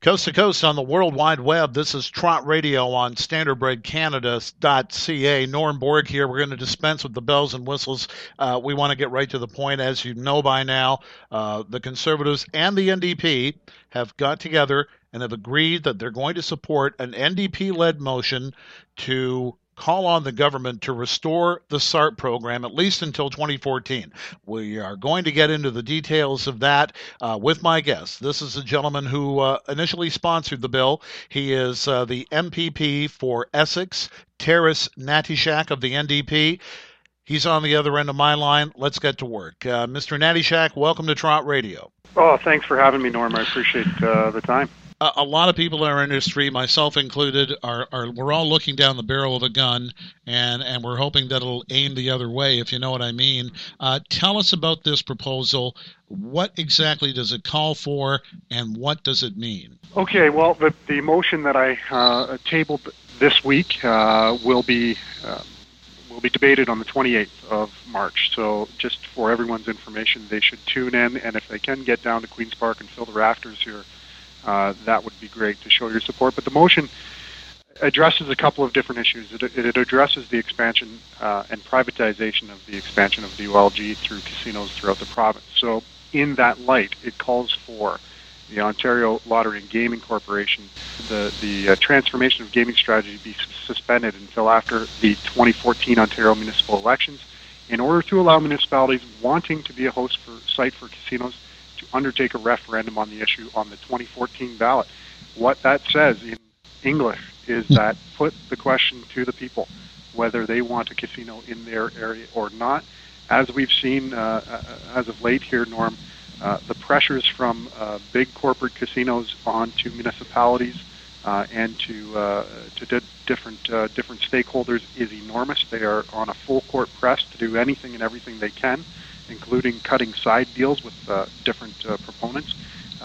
Coast to coast on the World Wide Web, this is Trot Radio on StandardBreadCanada.ca. Norm Borg here. We're going to dispense with the bells and whistles. We want to get right to the point. As you know by now, the Conservatives and the NDP have got together and have agreed that they're going to support an NDP-led motion to call on the government to restore the SART program, at least until 2014. We are going to get into the details of that with my guest. This is a gentleman who initially sponsored the bill. He is the MPP for Essex, Terrace Natishak of the NDP. He's on the other end of my line. Let's get to work. Mr. Natishak, welcome to Trot Radio. Oh, thanks for having me, Norm. I appreciate the time. A lot of people in our industry, myself included, we're all looking down the barrel of a gun, and we're hoping that it'll aim the other way, if you know what I mean. Tell us about this proposal. What exactly does it call for, and what does it mean? Okay, well, the motion that I tabled this week will be debated on the 28th of March. So just for everyone's information, they should tune in, and if they can get down to Queen's Park and fill the rafters here, that would be great to show your support. But the motion addresses a couple of different issues. It addresses the expansion and privatization of the expansion of the OLG through casinos throughout the province. So in that light, it calls for the Ontario Lottery and Gaming Corporation, the transformation of gaming strategy be suspended until after the 2014 Ontario municipal elections in order to allow municipalities wanting to be a host site for casinos undertake a referendum on the issue on the 2014 ballot. What that says in English is that put the question to the people whether they want a casino in their area or not. As we've seen as of late here, Norm, the pressures from big corporate casinos onto municipalities and to different stakeholders is enormous. They are on a full court press to do anything and everything they can, including cutting side deals with different proponents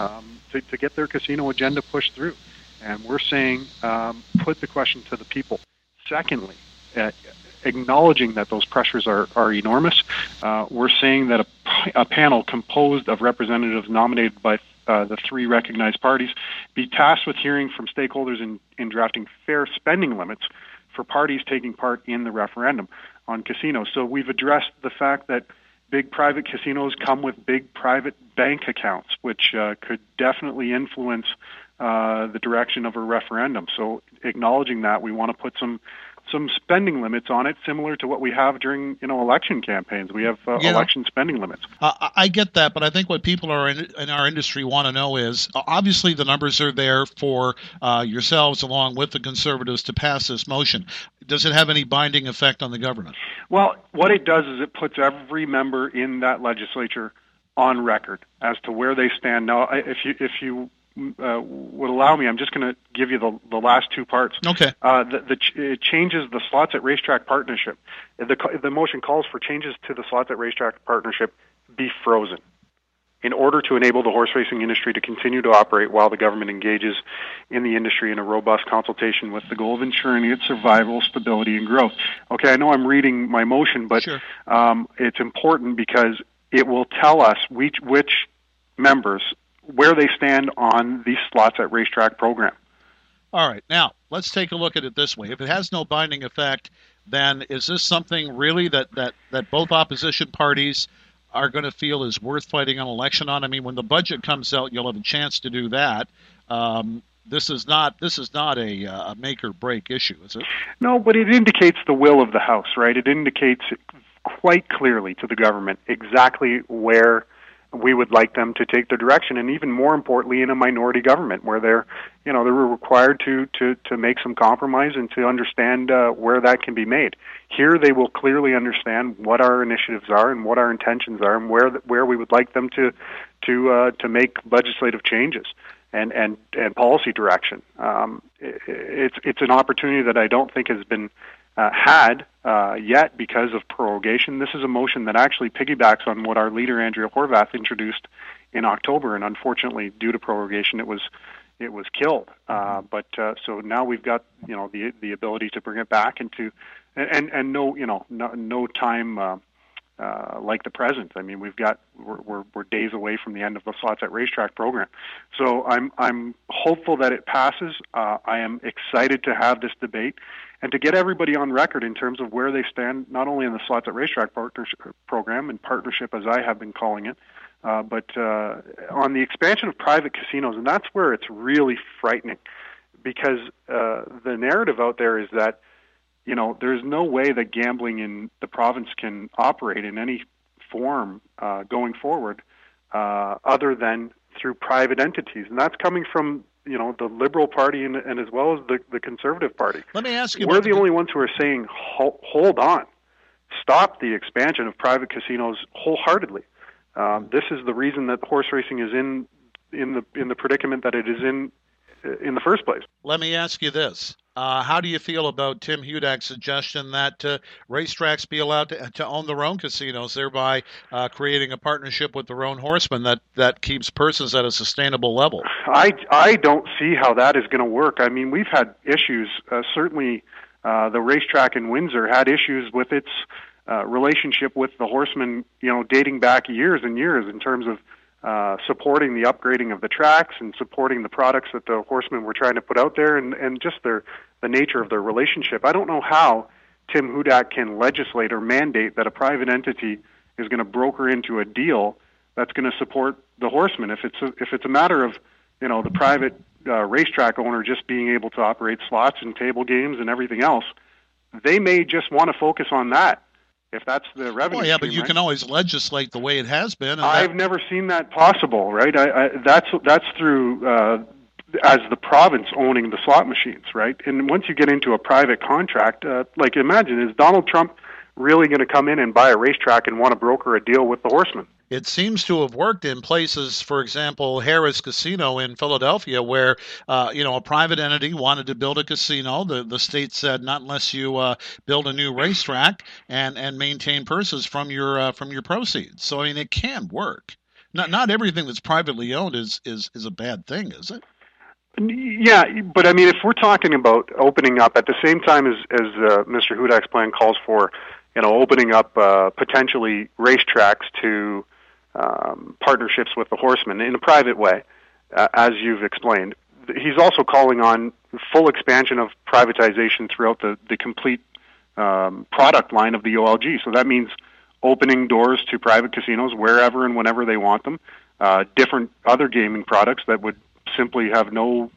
to get their casino agenda pushed through. And we're saying put the question to the people. Secondly, acknowledging that those pressures are enormous, we're saying that a panel composed of representatives nominated by the three recognized parties be tasked with hearing from stakeholders in drafting fair spending limits for parties taking part in the referendum on casinos. So we've addressed the fact that big private casinos come with big private bank accounts, which could definitely influence the direction of a referendum. So acknowledging that, we want to put some spending limits on it, similar to what we have during election campaigns. We have election spending limits. I get that, but I think what people in our industry want to know is, obviously the numbers are there for yourselves along with the Conservatives to pass this motion. Does it have any binding effect on the government? Well, what it does is it puts every member in that legislature on record as to where they stand. Now, if you would allow me, I'm just going to give you the last two parts. Okay. It changes the Slots at Racetrack partnership. The motion calls for changes to the Slots at Racetrack partnership be frozen in order to enable the horse racing industry to continue to operate while the government engages in the industry in a robust consultation with the goal of ensuring its survival, stability, and growth. Okay, I know I'm reading my motion, but sure. It's important because it will tell us which members, where they stand on the Slots at Racetrack program. All right, now let's take a look at it this way. If it has no binding effect, then is this something really that both opposition parties are going to feel is worth fighting an election on? I mean, when the budget comes out, you'll have a chance to do that. This is not a make or break issue, is it? No, but it indicates the will of the House, right? It indicates quite clearly to the government exactly where we would like them to take their direction, and even more importantly, in a minority government where they're required to make some compromise and to understand where that can be made. Here, they will clearly understand what our initiatives are and what our intentions are, and where we would like them to make legislative changes and policy direction. It's an opportunity that I don't think has been had yet because of prorogation. This is a motion that actually piggybacks on what our leader Andrea Horwath introduced in October, and unfortunately, due to prorogation, it was killed. But so now we've got the ability to bring it back and no time like the present. I mean, we're days away from the end of the Slots at Racetrack program, so I'm hopeful that it passes. I am excited to have this debate and to get everybody on record in terms of where they stand, not only in the Slots at Racetrack partnership program and partnership, as I have been calling it, but on the expansion of private casinos, and that's where it's really frightening, because the narrative out there is that, you know, there's no way that gambling in the province can operate in any form going forward other than through private entities. And that's coming from, you know, the Liberal Party and as well as the Conservative Party. Let me ask you. We're the only ones who are saying, hold on, stop the expansion of private casinos wholeheartedly. This is the reason that horse racing is in the predicament that it is in the first place. Let me ask you this. How do you feel about Tim Hudak's suggestion that racetracks be allowed to own their own casinos, thereby creating a partnership with their own horsemen that keeps purses at a sustainable level? I don't see how that is going to work. I mean, we've had issues. Certainly, the racetrack in Windsor had issues with its relationship with the horsemen, you know, dating back years and years in terms of supporting the upgrading of the tracks and supporting the products that the horsemen were trying to put out there, and just the nature of their relationship. I don't know how Tim Hudak can legislate or mandate that a private entity is going to broker into a deal that's going to support the horsemen. If it's a matter of, you know, the private racetrack owner just being able to operate slots and table games and everything else, they may just want to focus on that. If that's the revenue. Well, yeah, stream, but you can always legislate the way it has been. And I've never seen that possible, right? That's through as the province owning the slot machines, right? And once you get into a private contract, like imagine, is Donald Trump really going to come in and buy a racetrack and want to broker a deal with the horsemen? It seems to have worked in places, for example, Harrah's Casino in Philadelphia, where a private entity wanted to build a casino. The state said, not unless you build a new racetrack and maintain purses from your proceeds. So I mean, it can work. Not everything that's privately owned is a bad thing, is it? Yeah, but I mean, if we're talking about opening up at the same time as Mr. Hudak's plan calls for, you know, opening up potentially racetracks to partnerships with the horsemen in a private way, as you've explained. He's also calling on full expansion of privatization throughout the complete product line of the OLG. So that means opening doors to private casinos wherever and whenever they want them, different other gaming products that would simply have no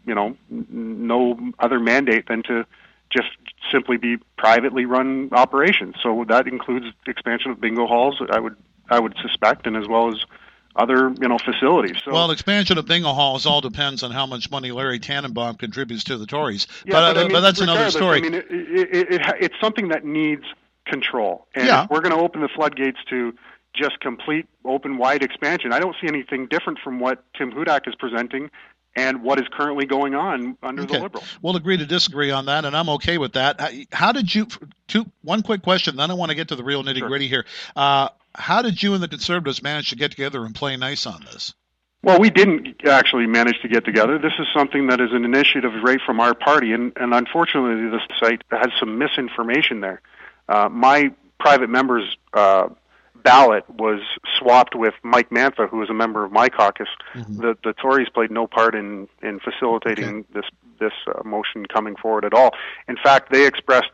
other mandate than to just simply be privately run operations. So that includes expansion of bingo halls, I would suspect, and as well as other facilities. So, well, expansion of bingo halls all depends on how much money Larry Tannenbaum contributes to the Tories. Yeah, but that's another story. I mean, it's something that needs control, and if we're going to open the floodgates to just complete open wide expansion. I don't see anything different from what Tim Hudak is presenting and what is currently going on under the Liberals. We'll agree to disagree on that, and I'm okay with that. How did you – one quick question, then I want to get to the real nitty-gritty here. How did you and the Conservatives manage to get together and play nice on this? Well, we didn't actually manage to get together. This is something that is an initiative right from our party, and unfortunately the site has some misinformation there. My private member's ballot was swapped with Mike Mantha, who was a member of my caucus. Mm-hmm. The Tories played no part in facilitating this motion coming forward at all. In fact, they expressed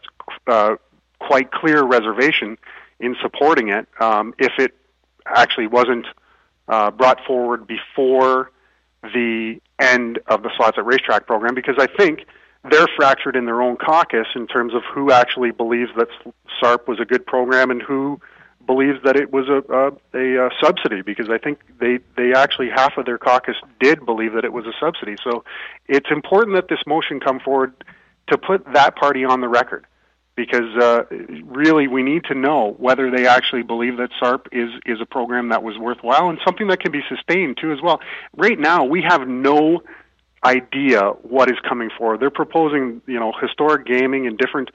quite clear reservation in supporting it if it actually wasn't brought forward before the end of the Slots at Racetrack program, because I think they're fractured in their own caucus in terms of who actually believes that SARP was a good program and who believes that it was a subsidy, because I think they actually, half of their caucus did believe that it was a subsidy. So it's important that this motion come forward to put that party on the record, because really we need to know whether they actually believe that SARP is a program that was worthwhile and something that can be sustained too as well. Right now we have no idea what is coming forward. They're proposing, historic gaming and different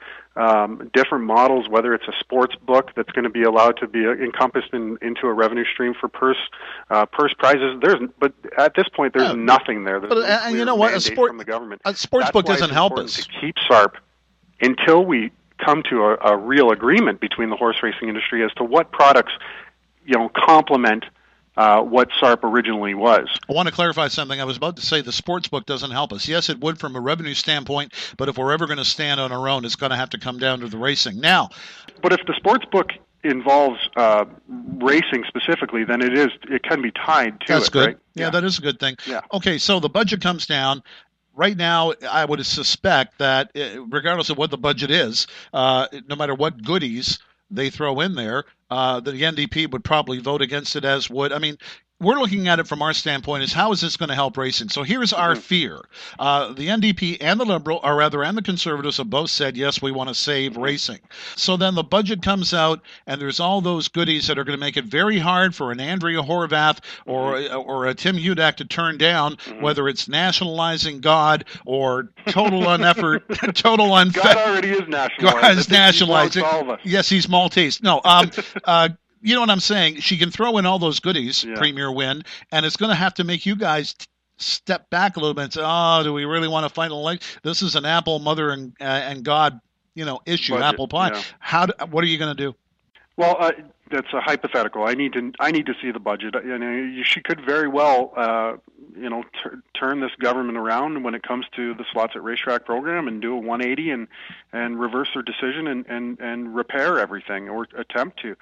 models, whether it's a sports book that's going to be allowed to be encompassed into a revenue stream for purse prizes. But at this point, there's nothing there. There's and you know what? From the government. A sports book doesn't help us to keep SARP until we come to a real agreement between the horse racing industry as to what products, complement what SARP originally was. I want to clarify something. I was about to say the sports book doesn't help us. Yes, it would from a revenue standpoint, but if we're ever going to stand on our own, it's going to have to come down to the racing. Now, but if the sports book involves racing specifically, then it can be tied to that's it. Good. Right? Yeah, that is a good thing. Yeah. Okay, so the budget comes down. Right now, I would suspect that regardless of what the budget is, no matter what goodies they throw in there, the NDP would probably vote against it, as would, we're looking at it from our standpoint is how is this going to help racing? So here's our fear. The NDP and the Liberal, and the Conservatives have both said, yes, we want to save racing. So then the budget comes out, and there's all those goodies that are going to make it very hard for an Andrea Horvath or a Tim Hudak to turn down, whether it's nationalizing God or total uneffort, total unfair. God already is nationalized. God is nationalizing. All of us. Yes, he's Maltese. No, you know what I'm saying? She can throw in all those goodies, Premier Wynne, and it's going to have to make you guys step back a little bit and say, oh, do we really want to fight an election? This is an Apple Mother and God, issue, budget, apple pie. Yeah. What are you going to do? Well, that's a hypothetical. I need to see the budget. She could very well, turn this government around when it comes to the Slots at Racetrack program and do a 180 and reverse their decision and repair everything or attempt to.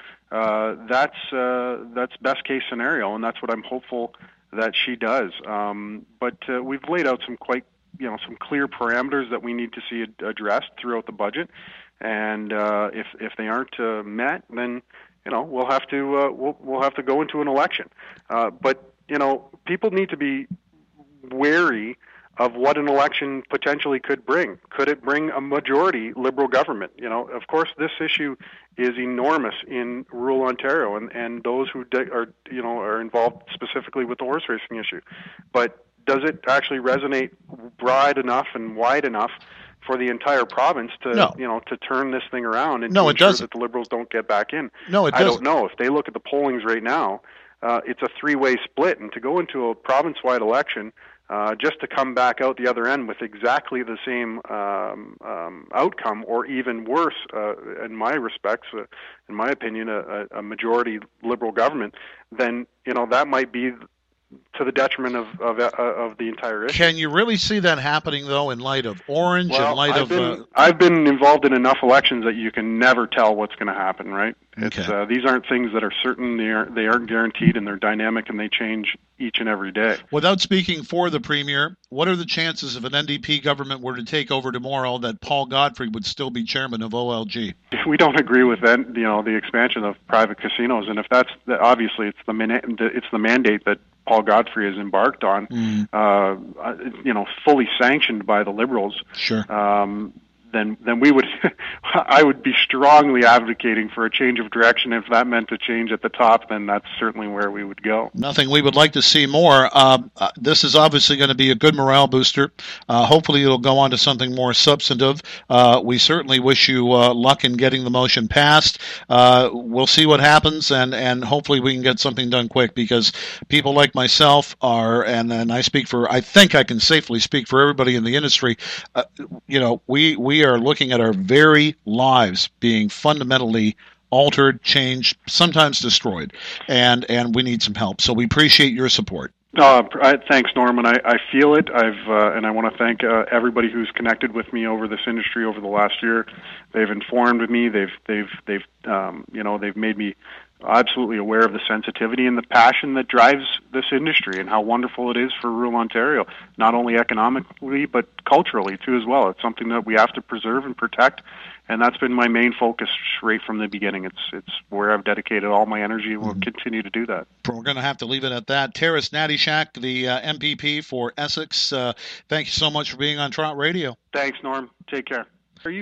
That's best case scenario, and that's what I'm hopeful that she does. But we've laid out some some clear parameters that we need to see addressed throughout the budget. And if they aren't met, then we'll have to go into an election. But people need to be wary of what an election potentially could bring. Could it bring a majority Liberal government? Of course, this issue is enormous in rural Ontario, and those who are involved specifically with the horse racing issue. But does it actually resonate broad enough and wide enough for the entire province to to turn this thing around and to ensure that the Liberals don't get back in? No, it doesn't. I don't know. If they look at the pollings right now, it's a three-way split, and to go into a province-wide election just to come back out the other end with exactly the same outcome, or even worse, in my respects, in my opinion, a majority Liberal government, then that might be to the detriment of the entire issue. Can you really see that happening, though, in light of Orange, in light I've been involved in enough elections that you can never tell what's going to happen, right? Okay. It's these aren't things that are certain. They aren't guaranteed, and they're dynamic, and they change each and every day. Without speaking for the Premier, what are the chances if an NDP government were to take over tomorrow that Paul Godfrey would still be chairman of OLG? We don't agree with that, the expansion of private casinos, and if that's obviously it's the mandate that Paul Godfrey has embarked on, fully sanctioned by the Liberals. Sure. Then we would, I would be strongly advocating for a change of direction. If that meant a change at the top, then that's certainly where we would go. Nothing we would like to see more. This is obviously going to be a good morale booster. Hopefully it'll go on to something more substantive. We certainly wish you luck in getting the motion passed. We'll see what happens, and hopefully we can get something done quick, because people like myself are, and I think I can safely speak for everybody in the industry, we are looking at our very lives being fundamentally altered, changed, sometimes destroyed, and we need some help. So we appreciate your support. Thanks, Norman. I feel it. And I want to thank everybody who's connected with me over this industry over the last year. They've informed me. They've made me absolutely aware of the sensitivity and the passion that drives this industry, and how wonderful it is for rural Ontario, not only economically but culturally too as well. It's something that we have to preserve and protect, and that's been my main focus right from the beginning. It's where I've dedicated all my energy, and will continue to do that. We're going to have to leave it at that. Taras Natyshak, the MPP for Essex, thank you so much for being on Trot Radio. Thanks, Norm. Take care.